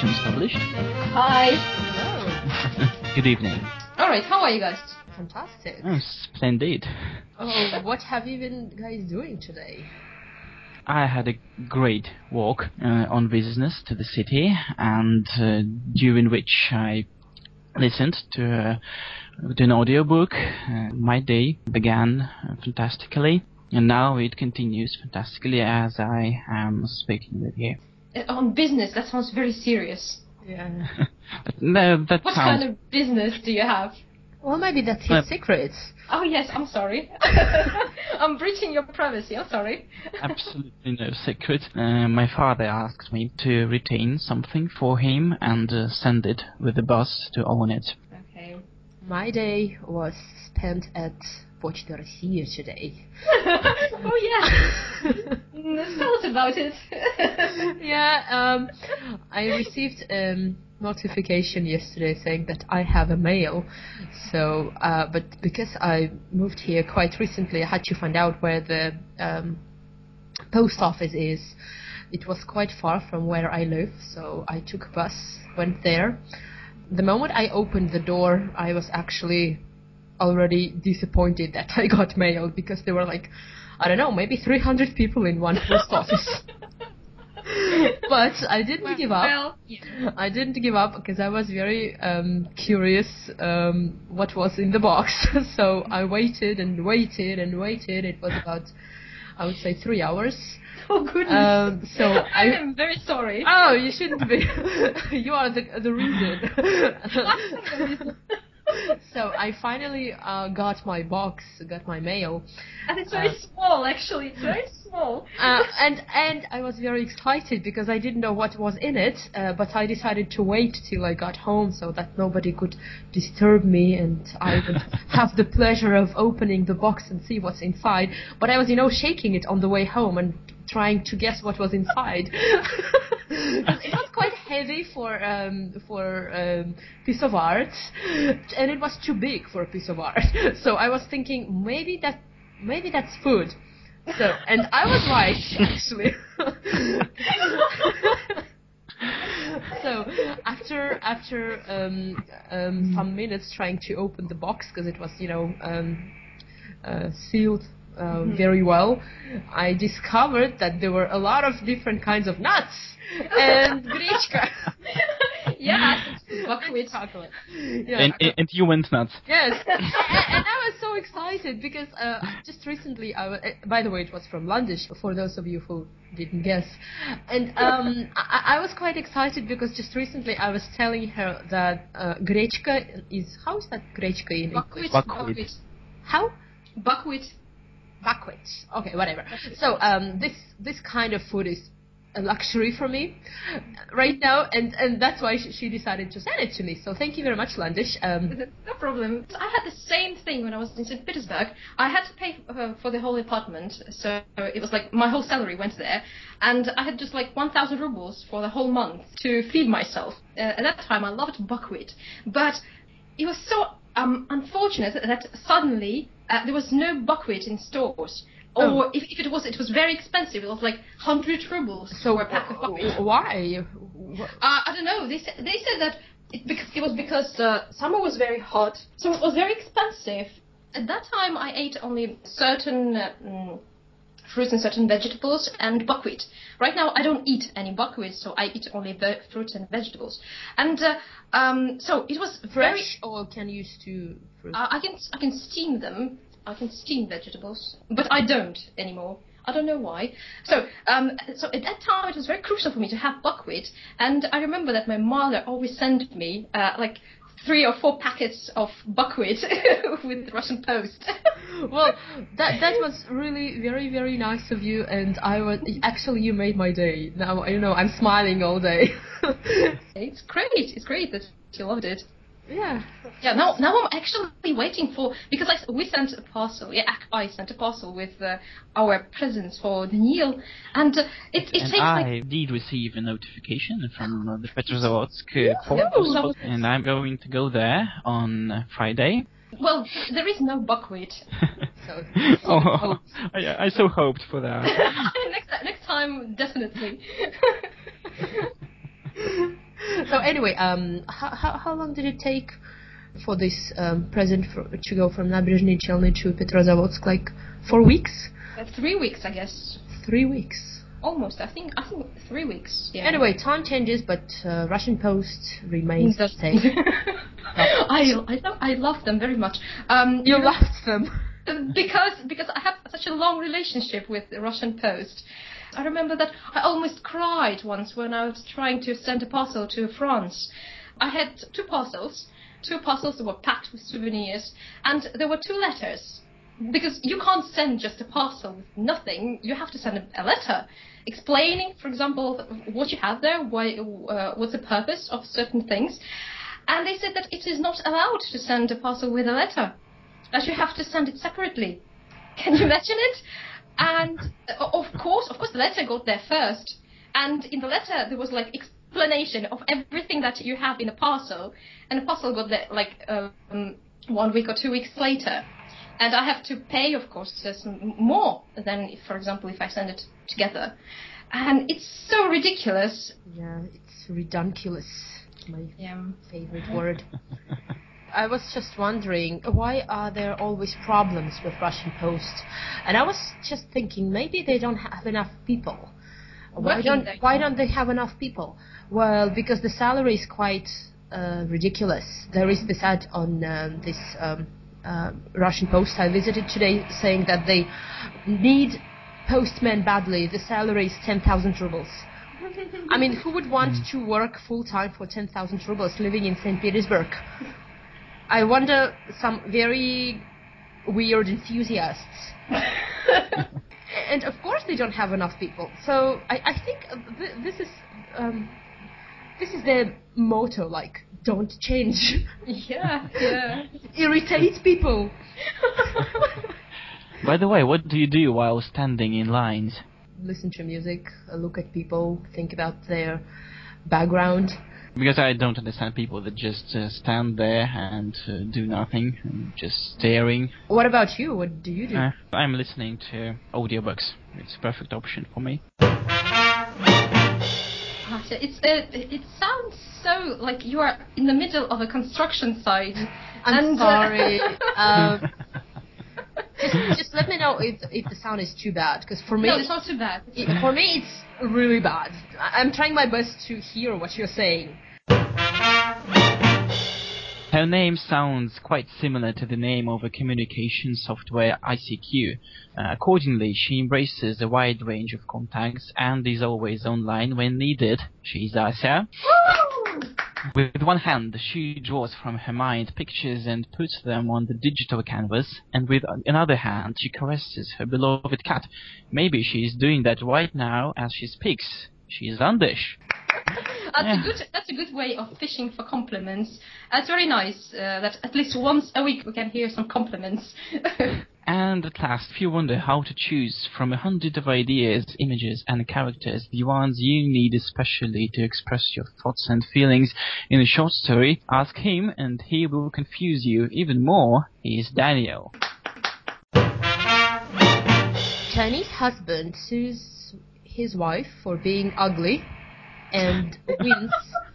notification established. Hi. Hello. Good evening. Alright, how are you guys? Fantastic. Oh, splendid. Oh, what have you been guys doing today? I had a great walk on business to the city, and during which I listened to an audiobook. My day began fantastically, and now it continues fantastically as I am speaking with you. On business, that sounds very serious. Yeah. No, that What sounds... kind of business do you have? Well, maybe that's his secret. Oh yes, I'm sorry. I'm breaching your privacy, I'm sorry. Absolutely no secret. My father asked me to retain something for him and send it with the bus to own it. Okay. My day was spent at Почта России today. Oh yeah. Tell us about it. Yeah, I received notification yesterday saying that I have a mail. So, but because I moved here quite recently, I had to find out where the post office is. It was quite far from where I live, so I took a bus, went there. The moment I opened the door, I was actually already disappointed that I got mail, because there were like, I don't know, maybe 300 people in one post office. But I didn't give up. Well, yeah. I didn't give up because I was very curious what was in the box. So I waited and waited and waited. It was about, I would say, 3 hours. Oh goodness. So I am very sorry. Oh, you shouldn't be. You are the reason. So I finally got my box, got my mail. And it's very small, actually. It's very small. And I was very excited because I didn't know what was in it, but I decided to wait till I got home so that nobody could disturb me and I would have the pleasure of opening the box and see what's inside. But I was, shaking it on the way home and trying to guess what was inside. It was quite heavy for piece of art, and it was too big for a piece of art. So I was thinking maybe that's food. So, and I was right, actually. So after some minutes trying to open the box, because it was sealed very well, I discovered that there were a lot of different kinds of nuts and grechka. Yeah, buckwheat chocolate. Yeah. And you went nuts. Yes, and I was so excited because just recently, by the way, it was from Landish, for those of you who didn't guess. And I was quite excited because just recently I was telling her that grechka is, how is that grechka in English? Buckwheat. How? Buckwheat. Okay, whatever. So this kind of food is a luxury for me right now, and that's why she decided to send it to me. So thank you very much, Landish. No problem. I had the same thing when I was in St. Petersburg. I had to pay for the whole apartment, so it was like my whole salary went there, and I had just like 1,000 rubles for the whole month to feed myself. At that time, I loved buckwheat, but it was so unfortunate that suddenly there was no buckwheat in stores. Or if it was very expensive. It was like 100 rubles for a pack of buckwheat. Why? I don't know. They said that it was because summer was very hot, so it was very expensive. At that time, I ate only certain fruits and certain vegetables and buckwheat. Right now, I don't eat any buckwheat, so I eat only fruits and vegetables. And so it was fresh, or can you stew fruit? I can steam them. I can steam vegetables, but I don't anymore. I don't know why. So at that time, it was very crucial for me to have buckwheat, and I remember that my mother always sent me like 3 or 4 packets of buckwheat with the Russian post. Well, that was really very, very nice of you, and actually you made my day. Now I'm smiling all day. It's great that you loved it. Yeah. Yeah. Now I'm actually waiting because we sent a parcel. Yeah, I sent a parcel with our presents for Daniil, and it takes I did receive a notification from the Petrozavodsk post, and I'm going to go there on Friday. Well, there is no buckwheat. So, I so hoped for that. Next time, definitely. So anyway, how long did it take for this present to go from Nabrežny Chelny to Petrozavodsk? Like 4 weeks? 3 weeks, I guess. 3 weeks. Almost. I think 3 weeks. Yeah. Anyway, time changes, but Russian Post remains the same. I love them very much. You loved them because I have such a long relationship with the Russian Post. I remember that I almost cried once when I was trying to send a parcel to France. I had two parcels that were packed with souvenirs, and there were 2 letters. Because you can't send just a parcel with nothing. You have to send a letter explaining, for example, what you have there, what's the purpose of certain things. And they said that it is not allowed to send a parcel with a letter, that you have to send it separately. Can you imagine it? And of course, the letter got there first. And in the letter, there was like explanation of everything that you have in a parcel. And the parcel got there like 1 week or 2 weeks later. And I have to pay, of course, some more than, for example, if I send it together. And it's so ridiculous. Yeah, it's redunculous. My favorite word. I was just wondering, why are there always problems with Russian Post? And I was just thinking, maybe they don't have enough people. Why don't they have enough people? Well, because the salary is quite ridiculous. There is this ad on this Russian Post I visited today saying that they need postmen badly. The salary is 10,000 rubles. I mean, who would want to work full-time for 10,000 rubles living in St. Petersburg? I wonder, some very weird enthusiasts. And of course they don't have enough people. So I think this is their motto, like, don't change. Yeah. Irritate people. By the way, what do you do while standing in lines? Listen to music, look at people, think about their background. Because I don't understand people that just stand there and do nothing, and just staring. What about you? What do you do? I'm listening to audiobooks. It's a perfect option for me. It sounds so like you are in the middle of a construction site. I'm sorry. Just let me know if the sound is too bad, because for me... No, it's not too bad. For me, it's really bad. I'm trying my best to hear what you're saying. Her name sounds quite similar to the name of a communication software ICQ. Accordingly, she embraces a wide range of contacts and is always online when needed. She's Asa. With one hand, she draws from her mind pictures and puts them on the digital canvas, and with another hand, she caresses her beloved cat. Maybe she is doing that right now as she speaks. She's Anders. That's a good way of fishing for compliments. It's very nice that at least once a week we can hear some compliments. And at last, if you wonder how to choose from 100 of ideas, images and characters, the ones you need especially to express your thoughts and feelings in a short story, ask him and he will confuse you even more. He is Daniel. Chinese husband sues his wife for being ugly and wins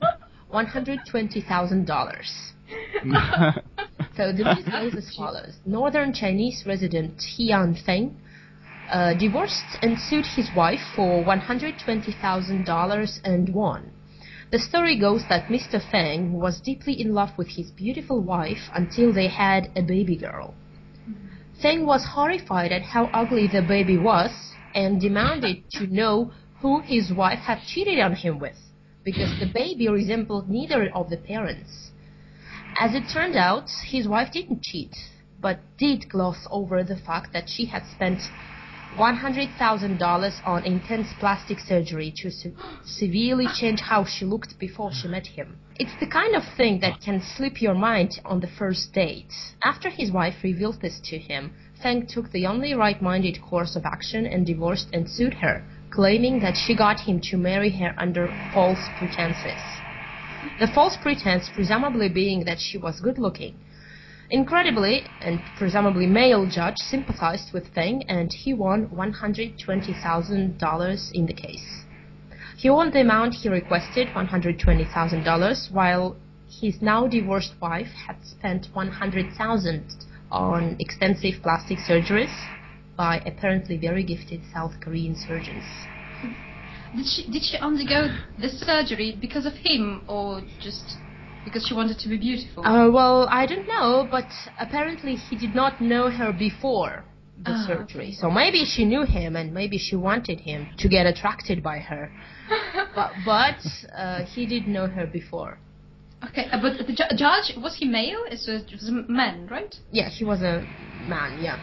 $120,000. So the news goes as follows. Northern Chinese resident Hian Feng divorced and sued his wife for $120,000 and won. The story goes that Mr. Feng was deeply in love with his beautiful wife until they had a baby girl. Feng was horrified at how ugly the baby was and demanded to know who his wife had cheated on him with, because the baby resembled neither of the parents. As it turned out, his wife didn't cheat, but did gloss over the fact that she had spent $100,000 on intense plastic surgery to severely change how she looked before she met him. It's the kind of thing that can slip your mind on the first date. After his wife revealed this to him, Feng took the only right-minded course of action and divorced and sued her, claiming that she got him to marry her under false pretenses. The false pretense presumably being that she was good-looking. Incredibly, and presumably male judge sympathized with Feng and he won $120,000 in the case. He won the amount he requested, $120,000, while his now divorced wife had spent $100,000 on extensive plastic surgeries by apparently very gifted South Korean surgeons. Did she undergo the surgery because of him, or just because she wanted to be beautiful? Well, I don't know, but apparently he did not know her before the surgery. So maybe she knew him, and maybe she wanted him to get attracted by her. but he did know her before. Okay, but the judge, was he male? It was a man, right? Yeah, he was a man, yeah.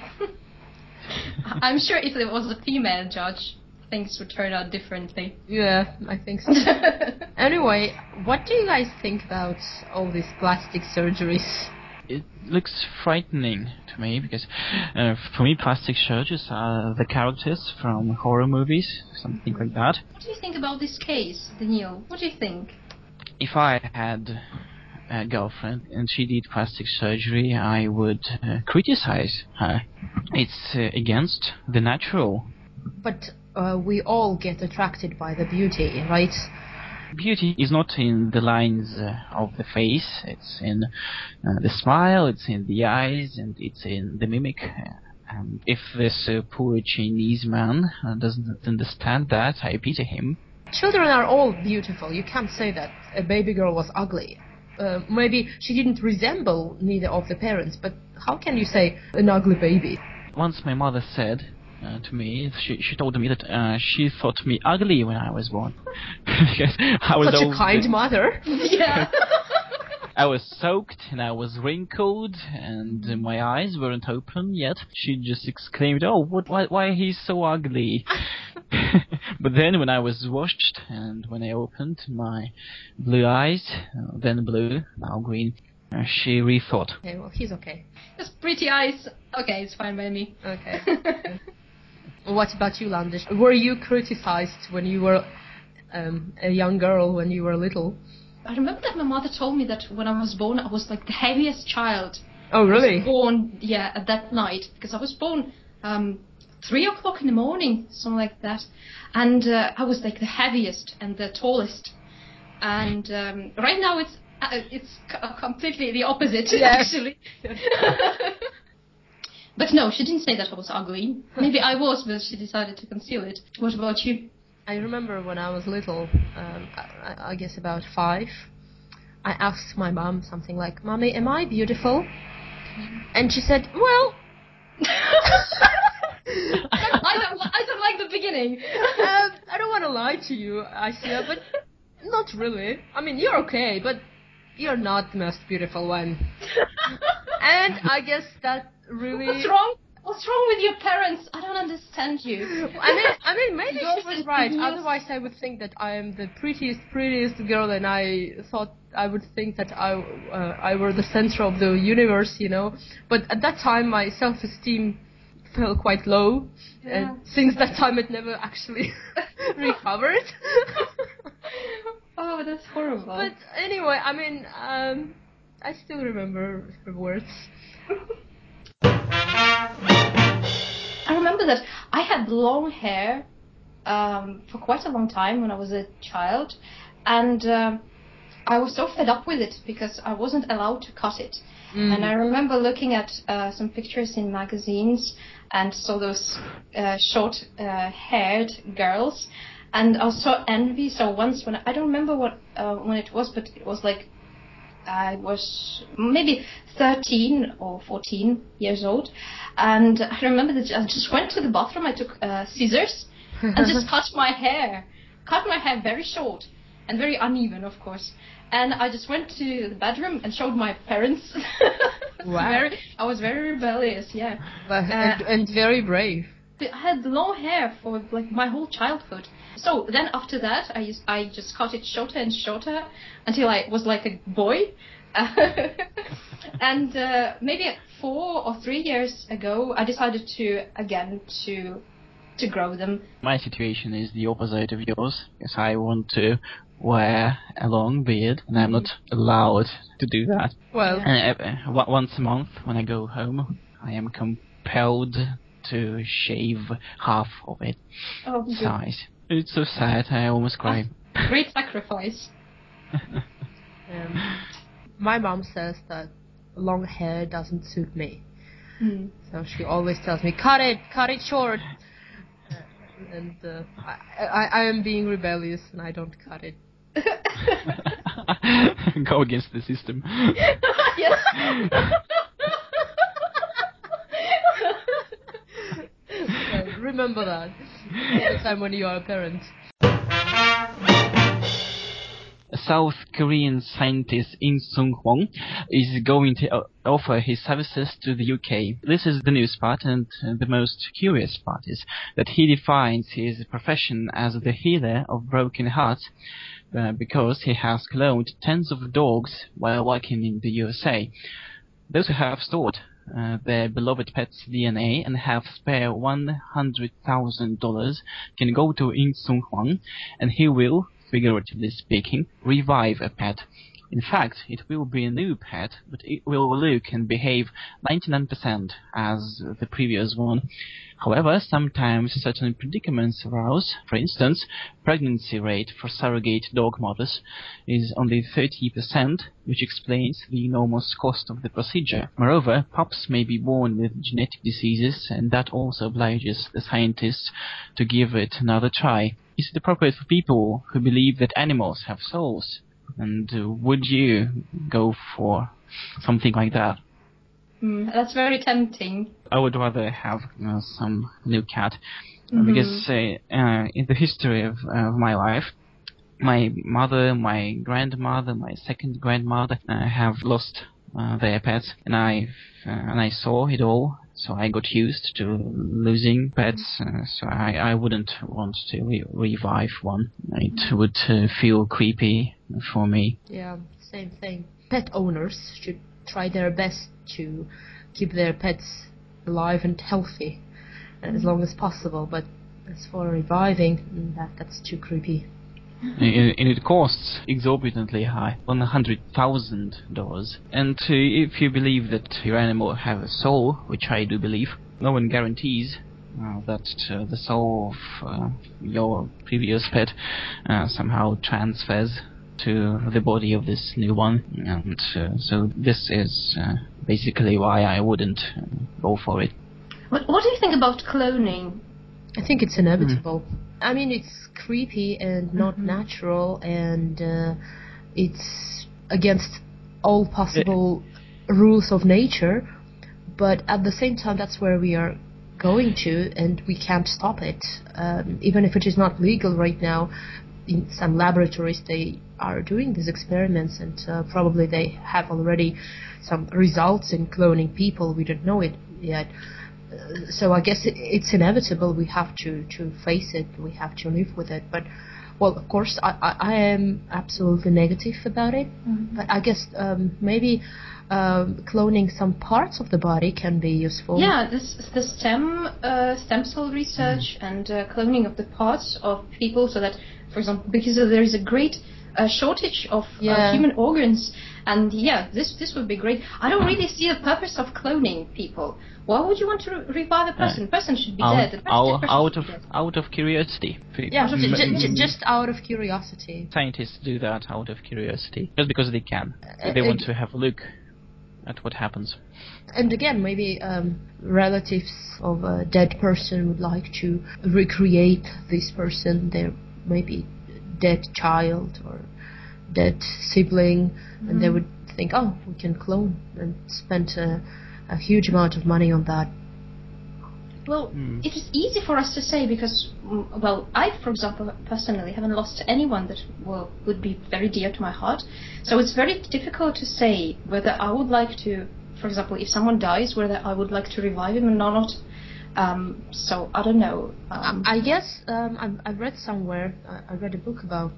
I'm sure if it was a female judge, things would turn out differently. Yeah, I think so. Anyway, what do you guys think about all these plastic surgeries? It looks frightening to me because, for me, plastic surgeons are the characters from horror movies, something like that. What do you think about this case, Daniil? What do you think? If I had a girlfriend and she did plastic surgery, I would criticize her. It's against the natural. But we all get attracted by the beauty, right? Beauty is not in the lines of the face, it's in the smile, it's in the eyes, and it's in the mimic. And if this poor Chinese man doesn't understand that, I pity him. Children are all beautiful. You can't say that a baby girl was ugly. Maybe she didn't resemble neither of the parents, but how can you say an ugly baby? Once my mother said to me, she told me that she thought me ugly when I was born. Because I was Such a kind mother. Yeah. I was soaked and I was wrinkled and my eyes weren't open yet. She just exclaimed, "Oh, why he's so ugly?" But then when I was washed and when I opened my blue eyes, then blue, now green, she rethought. Okay, well, he's okay. His pretty eyes. Okay, it's fine by me. Okay. What about you, Landish? Were you criticized when you were a young girl, when you were little? I remember that my mother told me that when I was born, I was like the heaviest child. Oh, really? I was born, at that night, because I was born 3 o'clock in the morning, something like that. And I was like the heaviest and the tallest. And right now it's completely the opposite, actually. But no, she didn't say that I was ugly. Maybe I was, but she decided to conceal it. What about you? I remember when I was little, I guess about 5, I asked my mom something like, "Mommy, am I beautiful?" And she said, "Well..." I don't like the beginning. I don't want to lie to you, Aisha, but not really. I mean, you're okay, but you're not the most beautiful one. And I guess that really... What's wrong? What's wrong with your parents? I don't understand you. I mean, maybe she was right. Otherwise, I would think that I am the prettiest girl, and I thought I would think that I were the center of the universe, you know. But at that time, my self-esteem fell quite low, and since that time, it never actually recovered. Oh, that's horrible. But anyway, I mean, I still remember her words. I remember that I had long hair for quite a long time when I was a child, and I was so fed up with it because I wasn't allowed to cut it. And I remember looking at some pictures in magazines and saw those short-haired girls, and I was so envious. So once when I don't remember when it was, but it was like I was maybe 13 or 14 years old, and I remember that I just went to the bathroom. I took scissors and just cut my hair very short and very uneven, of course. And I just went to the bedroom and showed my parents. Wow. I was very rebellious, yeah. And very brave. I had long hair for like my whole childhood. So then after that, I just cut it shorter and shorter until I was like a boy. And maybe 4 or 3 years ago, I decided to grow them. My situation is the opposite of yours, because I want to wear a long beard, and I'm not allowed to do that. Well, and once a month when I go home, I am compelled to shave half of it size. It's so sad. I almost cry. Great sacrifice. My mom says that long hair doesn't suit me. So she always tells me, cut it short. And I am being rebellious and I don't cut it. Go against the system. Yes. So remember that all the time when you are a parent. South Korean scientist In Sung Hwang is going to offer his services to the UK. This is the news part, and the most curious part is that he defines his profession as the healer of broken hearts because he has cloned tens of dogs while working in the USA. Those who have stored their beloved pet's DNA and have spare $100,000 can go to In Sung Hwang, and he will, figuratively speaking, revive a pet. In fact, it will be a new pet, but it will look and behave 99% as the previous one. However, sometimes certain predicaments arise. For instance, pregnancy rate for surrogate dog mothers is only 30%, which explains the enormous cost of the procedure. Moreover, pups may be born with genetic diseases, and that also obliges the scientists to give it another try. Is it appropriate for people who believe that animals have souls? And would you go for something like that? That's very tempting. I would rather have some new cat because in the history of my life, my mother, my grandmother, my second grandmother have lost their pets, and I saw it all. So I got used to losing pets, so I wouldn't want to revive one. It would feel creepy for me. Yeah, same thing. Pet owners should try their best to keep their pets alive and healthy as long as possible, but as for reviving, that's too creepy. And it costs exorbitantly high, $100,000. And if you believe that your animal have a soul, which I do believe, no one guarantees that the soul of your previous pet somehow transfers to the body of this new one. And so this is basically why I wouldn't go for it. What do you think about cloning? I think it's inevitable. I mean, it's creepy and not natural, and it's against all possible rules of nature, but at the same time, that's where we are going to, and we can't stop it. Even if it is not legal right now, in some laboratories they are doing these experiments, and probably they have already some results in cloning people. We don't know it yet. So I guess it's inevitable. We have to face it. We have to live with it. But, well, of course, I am absolutely negative about it. But I guess maybe cloning some parts of the body can be useful. Yeah, the stem cell research and cloning of the parts of people, so that, for example, because there is a great shortage of human organs, and this would be great. I don't really see the purpose of cloning people. Why would you want to revive a person? The person should be dead. Out of curiosity. Yeah, just out of curiosity. Scientists do that out of curiosity, just because they can. They want to have a look at what happens. And again, maybe relatives of a dead person would like to recreate this person, their maybe dead child or dead sibling, and they would think, oh, we can clone, and spend a huge amount of money on that. Well, it is easy for us to say because, well, I, for example, personally haven't lost anyone that would be very dear to my heart. So it's very difficult to say whether I would like to, for example, if someone dies, whether I would like to revive him or not. So I don't know. I guess I read somewhere, I read a book about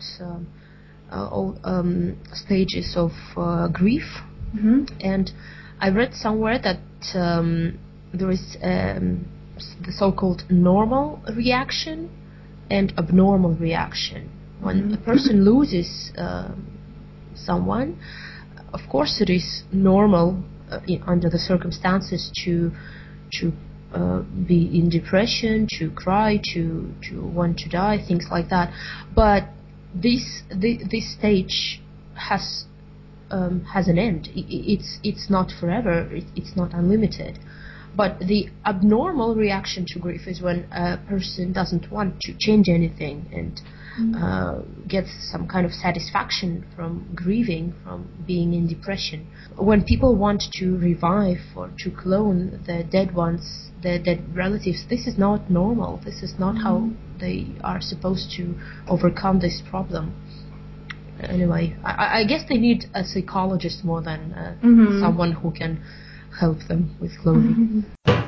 all stages of grief, and I read somewhere that there is the so-called normal reaction and abnormal reaction. When a person loses someone, of course it is normal under the circumstances to be in depression, to cry, to want to die, things like that. But this stage has an end. It's not forever. It's not unlimited. But the abnormal reaction to grief is when a person doesn't want to change anything and gets some kind of satisfaction from grieving, from being in depression. When people want to revive or to clone the dead ones, the dead relatives, this is not normal. This is not how they are supposed to overcome this problem. Anyway, I guess they need a psychologist more than someone who can help them with cloning.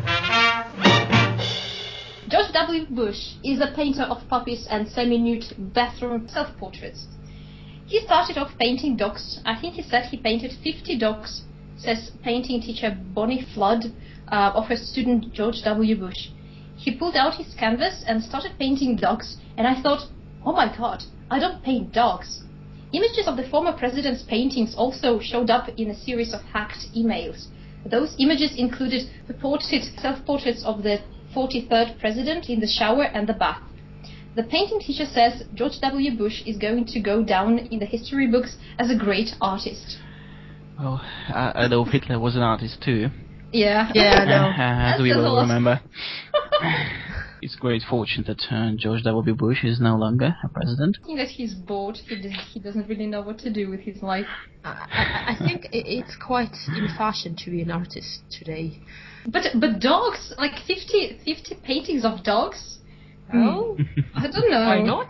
George W. Bush is a painter of puppies and semi-nude bathroom self-portraits. He started off painting dogs. I think he said he painted 50 dogs, says painting teacher Bonnie Flood of her student George W. Bush. He pulled out his canvas and started painting dogs, and I thought, oh my god, I don't paint dogs. Images of the former president's paintings also showed up in a series of hacked emails. Those images included purported self-portraits of the 43rd president in the shower and the bath. The painting teacher says George W. Bush is going to go down in the history books as a great artist. Well, Adolf Hitler was an artist too. Yeah. No. As we will remember. It's great fortune that George W. Bush is no longer a president. I think that he's bored. He doesn't really know what to do with his life. I think it's quite in fashion to be an artist today. But dogs, like 50 paintings of dogs? Oh, I don't know. why not?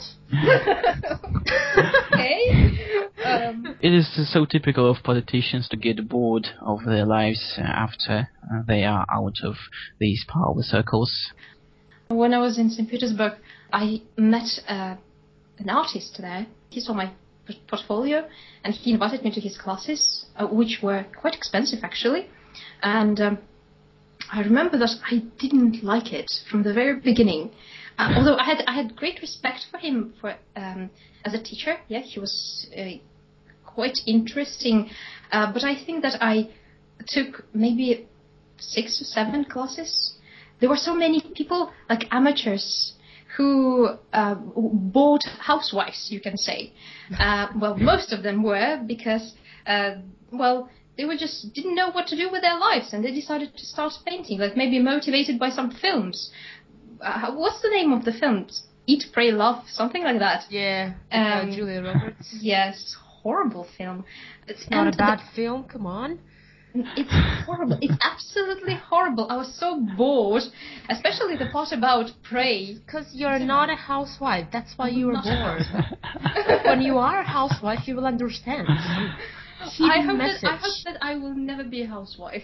Okay. It is so typical of politicians to get bored of their lives after they are out of these power circles. When I was in St. Petersburg, I met an artist there. He saw my portfolio and he invited me to his classes, which were quite expensive actually. And I remember that I didn't like it from the very beginning. Although I had great respect for him as a teacher. Yeah, he was quite interesting. But I think that I took maybe 6 or 7 classes. There were so many people, like amateurs, who bored housewives, you can say. Well, most of them were because, they were just didn't know what to do with their lives, and they decided to start painting, like maybe motivated by some films. What's the name of the films? Eat, Pray, Love, something like that. Yeah, Julia Roberts. Yes, horrible film. It's not a bad film, come on. It's horrible. It's absolutely horrible. I was so bored, especially the part about pray. Because you're not a housewife. That's why you were bored. When you are a housewife, you will understand. I hope that I will never be a housewife.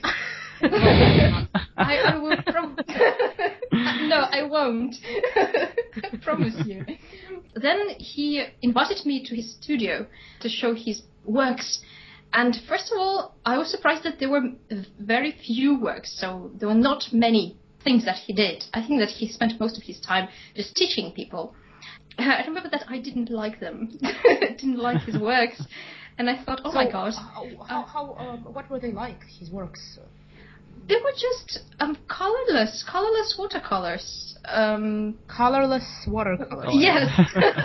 I will no, I won't. I promise you. Then he invited me to his studio to show his works. And first of all, I was surprised that there were very few works, so there were not many things that he did. I think that he spent most of his time just teaching people. I remember that I didn't like them. I didn't like his works. And I thought, my God. What were they like, his works? They were just colorless watercolors. Colorless watercolors. Yes.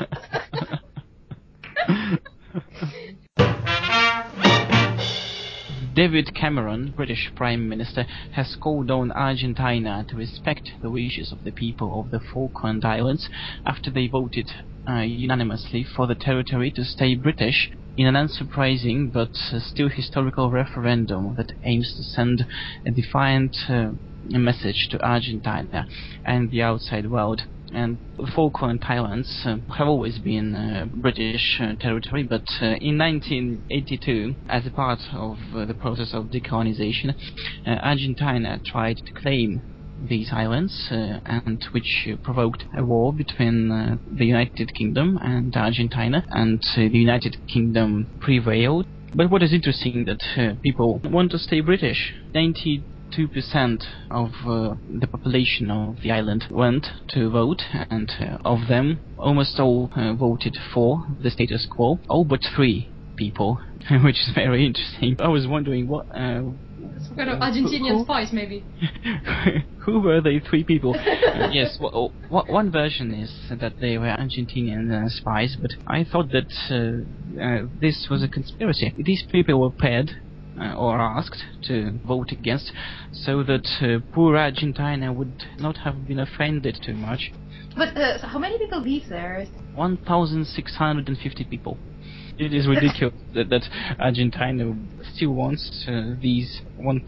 David Cameron, British Prime Minister, has called on Argentina to respect the wishes of the people of the Falkland Islands after they voted unanimously for the territory to stay British in an unsurprising but still historical referendum that aims to send a defiant message to Argentina and the outside world. And the Falkland Islands have always been British territory, but in 1982, as a part of the process of decolonization, Argentina tried to claim these islands, and which provoked a war between the United Kingdom and Argentina, and the United Kingdom prevailed. But what is interesting that people want to stay British. 92% of the population of the island went to vote, and of them, almost all voted for the status quo. All but 3 people, which is very interesting. I was wondering Some kind of Argentinian spies, maybe. Who were the three people? Yes, one version is that they were Argentinian spies, but I thought that this was a conspiracy. These people were paid or asked to vote against, so that poor Argentina would not have been offended too much. But how many people live there? 1,650 people. It is ridiculous that Argentina still wants these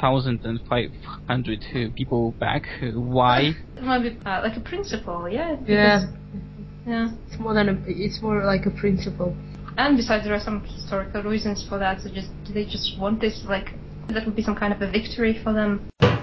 1,500 people back. Why? It might be like a principle, yeah. Yeah. Yeah. It's more like a principle. And besides, there are some historical reasons for that. So do they just want this, like, that would be some kind of a victory for them?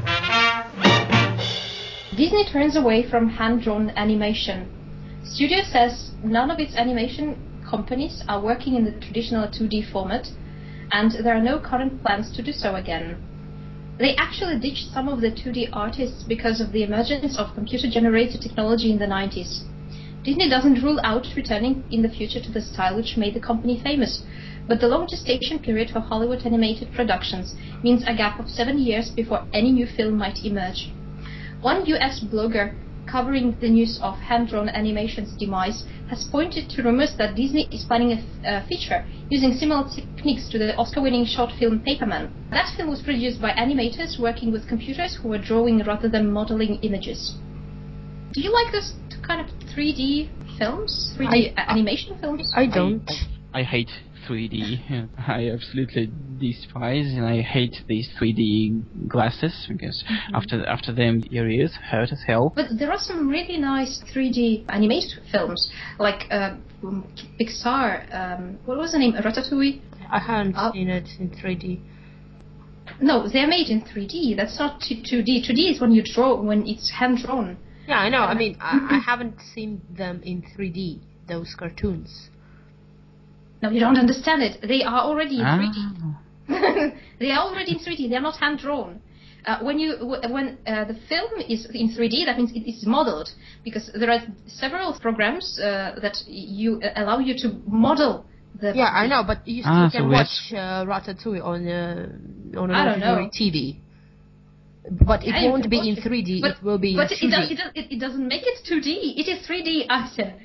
Disney turns away from hand-drawn animation. Studio says none of its animation companies are working in the traditional 2D format, and there are no current plans to do so again. They actually ditched some of the 2D artists because of the emergence of computer-generated technology in the 90s. Disney doesn't rule out returning in the future to the style which made the company famous, but the long gestation period for Hollywood animated productions means a gap of 7 years before any new film might emerge. One US blogger covering the news of hand-drawn animation's demise has pointed to rumors that Disney is planning a feature using similar techniques to the Oscar-winning short film Paperman. That film was produced by animators working with computers who were drawing rather than modeling images. Do you like this kind of 3D films? 3D animation films? I don't. I hate 3D. I absolutely despise and I hate these 3D glasses because after them your ears hurt as hell. But there are some really nice 3D animated films, like Pixar. What was the name? Ratatouille. I haven't seen it in 3D. No, they're made in 3D. That's not 2D. 2D is when you draw, when it's hand drawn. Yeah, I know. I mean, I haven't seen them in 3D. Those cartoons. No, you don't understand it. They are already in 3D. They are already in 3D. They are not hand drawn. When the film is in 3D, that means it is modeled, because there are several programs that allow you to model the. Yeah, I know, but you still can watch Ratatouille on an ordinary TV. But it won't be in 3D. It will be in 2D. It doesn't make it 2D. It is 3D, I said.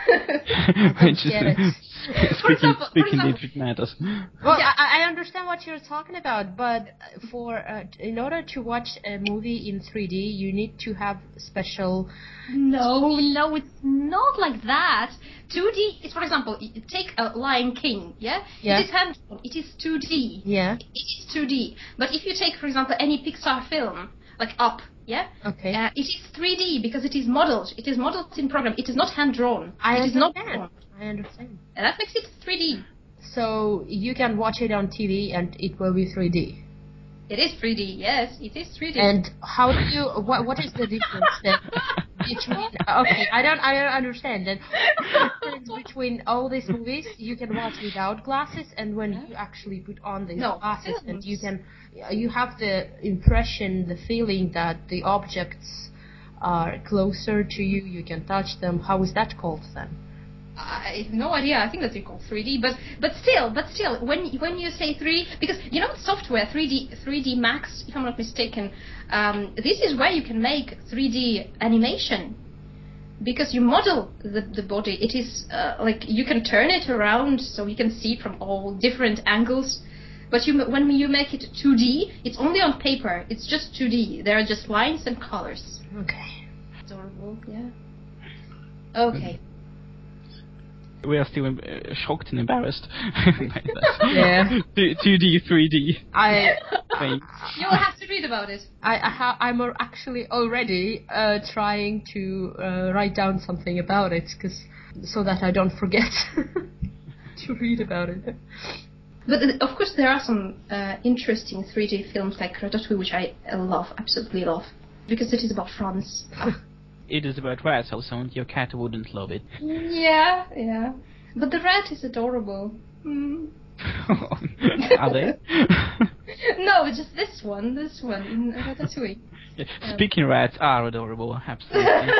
Speaking different matters. Well, I understand what you're talking about, but in order to watch a movie in 3D, you need to have special. No, it's not like that. 2D is, for example, take Lion King. Yeah. It is hand drawn. It is 2D. Yeah. It is 2D. But if you take, for example, any Pixar film, like Up. Yeah. Okay. It is 3D because it is modeled. It is modeled in program. It is not hand drawn. I understand. And that makes it 3D. So you can watch it on TV and it will be 3D. It is 3D. Yes, it is 3D. And how do you? What is the difference then between? Okay, I don't understand. Then the difference between all these movies you can watch without glasses, and when you actually put on these glasses, and you have the impression, the feeling that the objects are closer to you. You can touch them. How is that called then? I have no idea. I think that's called 3D, but still, when you say 3, because you know software 3D Max, if I'm not mistaken, this is where you can make 3D animation, because you model the body. It is like you can turn it around so you can see from all different angles. But when you make it 2D, it's only on paper. It's just 2D. There are just lines and colors. Okay. Adorable, yeah. Okay. We are still shocked and embarrassed. Yeah. 2D, 3D. You'll have to read about it. I'm actually already trying to write down something about it, so that I don't forget to read about it. But of course there are some interesting 3D films like Ratatouille, which I absolutely love, because it is about France. It is about rats, also, and your cat wouldn't love it. Yeah. But the rat is adorable. Are they? No, it's just this one in Ratatouille. Speaking rats are adorable, absolutely.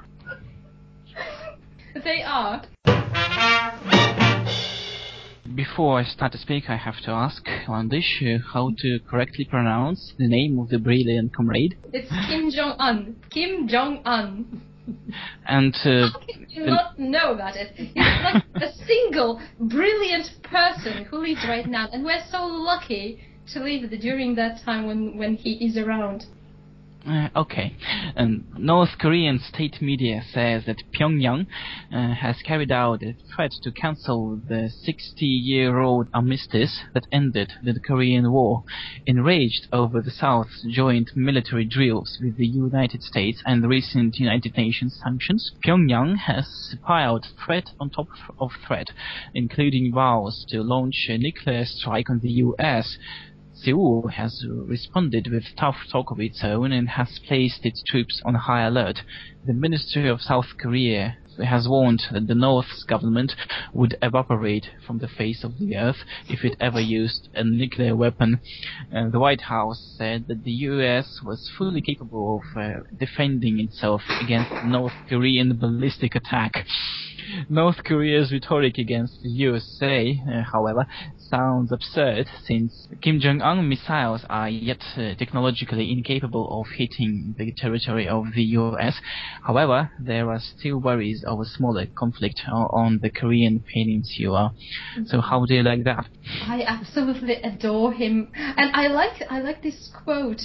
They are. before I start to speak, I have to ask Landish how to correctly pronounce the name of the brilliant comrade. It's Kim Jong-un. Kim Jong-un. And how can you not know about it? He's like a single brilliant person who lives right now, and we're so lucky to live during that time when he is around. Okay. North Korean state media says that Pyongyang has carried out a threat to cancel the 60-year-old armistice that ended the Korean War. Enraged over the South's joint military drills with the United States and the recent United Nations sanctions, Pyongyang has piled threat on top of threat, including vows to launch a nuclear strike on the U.S. Seoul has responded with tough talk of its own and has placed its troops on high alert. The Ministry of South Korea has warned that the North's government would evaporate from the face of the earth if it ever used a nuclear weapon. The White House said that the U.S. was fully capable of defending itself against North Korean ballistic attack. North Korea's rhetoric against the USA, however, sounds absurd, since Kim Jong-un missiles are yet technologically incapable of hitting the territory of the US. However, there are still worries of a smaller conflict on the Korean peninsula. So how do you like that? I absolutely adore him, and I like this quote.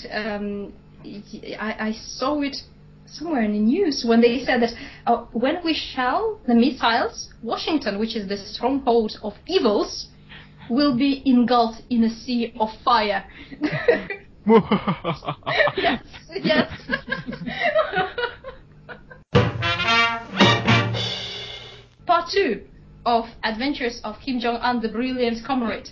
I saw it somewhere in the news when they said that when we shell the missiles, Washington, which is the stronghold of evils, will be engulfed in a sea of fire. Yes, yes. Part 2 of Adventures of Kim Jong-un, the Brilliant Comrade.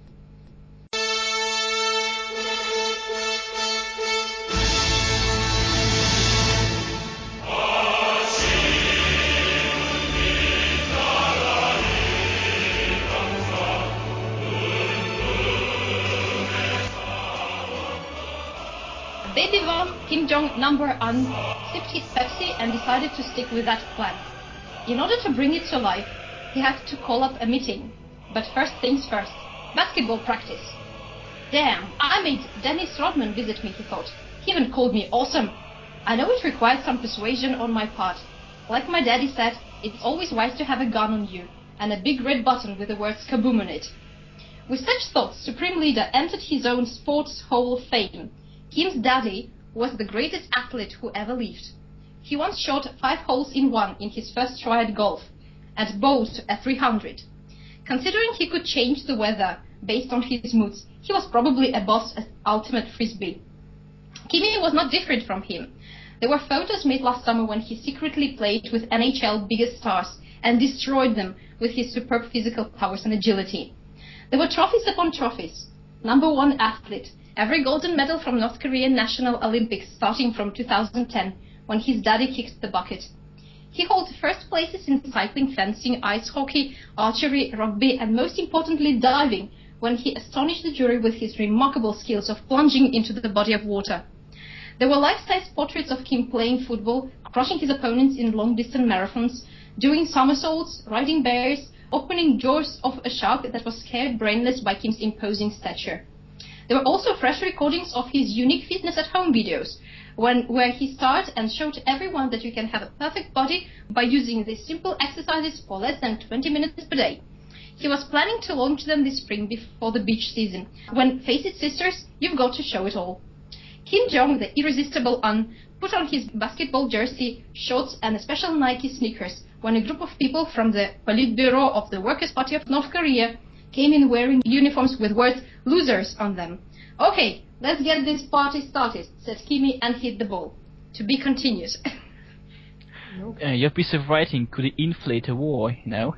Baby Von Kim Jong-un sipped his Pepsi and decided to stick with that plan. In order to bring it to life, he had to call up a meeting. But first things first, basketball practice. Damn, I made Dennis Rodman visit me, he thought. He even called me awesome. I know it required some persuasion on my part. Like my daddy said, it's always wise to have a gun on you, and a big red button with the words kaboom on it. With such thoughts, Supreme Leader entered his own sports hall of fame. Kim's daddy was the greatest athlete who ever lived. He once shot 5 holes in 1 in his first try at golf, and bowled a 300. Considering he could change the weather based on his moods, he was probably a boss at ultimate frisbee. Kimmy was not different from him. There were photos made last summer when he secretly played with NHL biggest stars and destroyed them with his superb physical powers and agility. There were trophies upon trophies. #1 athlete, every golden medal from North Korean National Olympics starting from 2010, when his daddy kicked the bucket. He holds first places in cycling, fencing, ice hockey, archery, rugby, and most importantly diving, when he astonished the jury with his remarkable skills of plunging into the body of water. There were life-size portraits of Kim playing football, crushing his opponents in long-distance marathons, doing somersaults, riding bears, opening jaws of a shark that was scared brainless by Kim's imposing stature. There were also fresh recordings of his unique fitness at home videos, where he started and showed everyone that you can have a perfect body by using these simple exercises for less than 20 minutes per day. He was planning to launch them this spring before the beach season. When Face It Sisters, you've got to show it all. Kim Jong, the irresistible Un, put on his basketball jersey, shorts, and a special Nike sneakers when a group of people from the Politburo of the Workers' Party of North Korea came in wearing uniforms with words "losers" on them. "Okay, let's get this party started," said Kimmy and hit the ball. To be continued. Your piece of writing could inflate a war, you know.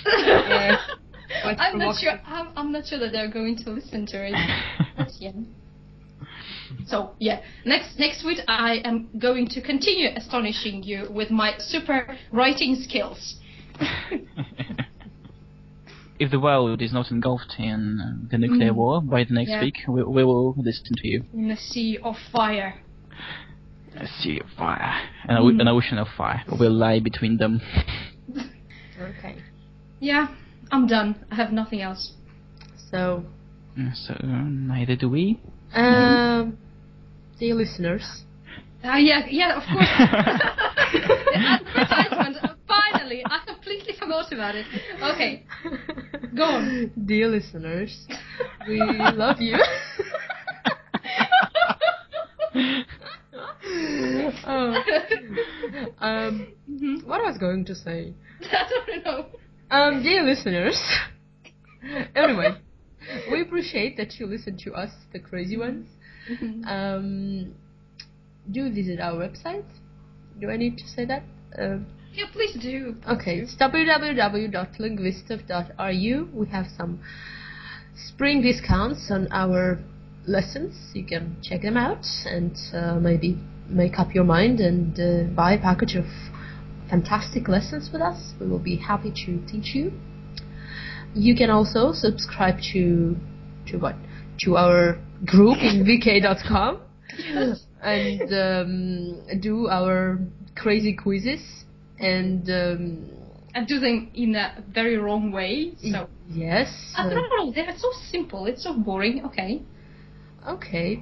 I'm not sure. I'm not sure that they're going to listen to it. But yeah. So yeah, next week I am going to continue astonishing you with my super writing skills. If the world is not engulfed in the nuclear war by the next week, we will listen to you. In a sea of fire. A sea of fire. An ocean of fire will lie between them. Okay. Yeah, I'm done. I have nothing else. So, neither do we. dear listeners. Yeah, of course. The advertisement. Finally, I completely forgot about it. Okay, go on. Dear listeners, we love you. What I was going to say. I don't know. Dear listeners. Anyway, we appreciate that you listen to us, the crazy ones. Do visit our website. Do I need to say that? Yeah, please do. Okay, it's www.linguistuff.ru. We have some spring discounts on our lessons. You can check them out and maybe make up your mind and buy a package of fantastic lessons with us. We will be happy to teach you. You can also subscribe to what? To our group in vk.com and do our crazy quizzes and do them in a very wrong way. So yes, I don't know. They're so simple. It's so boring. Okay. And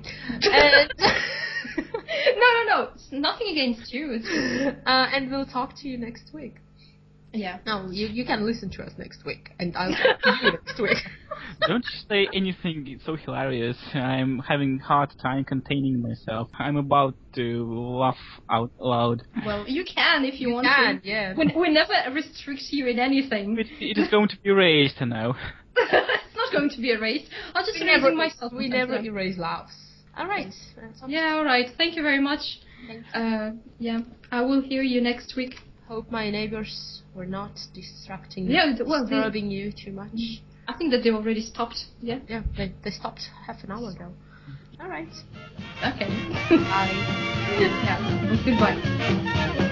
No. It's nothing against you. It's just... and we'll talk to you next week. Yeah. No, you can listen to us next week, and I'll talk to you next week. Don't say anything so hilarious. I'm having a hard time containing myself. I'm about to laugh out loud. Well, you can if you want to. Yeah. We never restrict you in anything. It is going to be erased now. It's not going to be erased. I'll just erase myself. We never erase laughs. All right. Yeah, all right. Thank you very much. Thanks. Yeah, I will hear you next week. Hope my neighbors were not distracting disturbing you too much. I think that they already stopped. Yeah. Yeah, they stopped half an hour ago. All right. Okay. Bye. Yeah. Goodbye.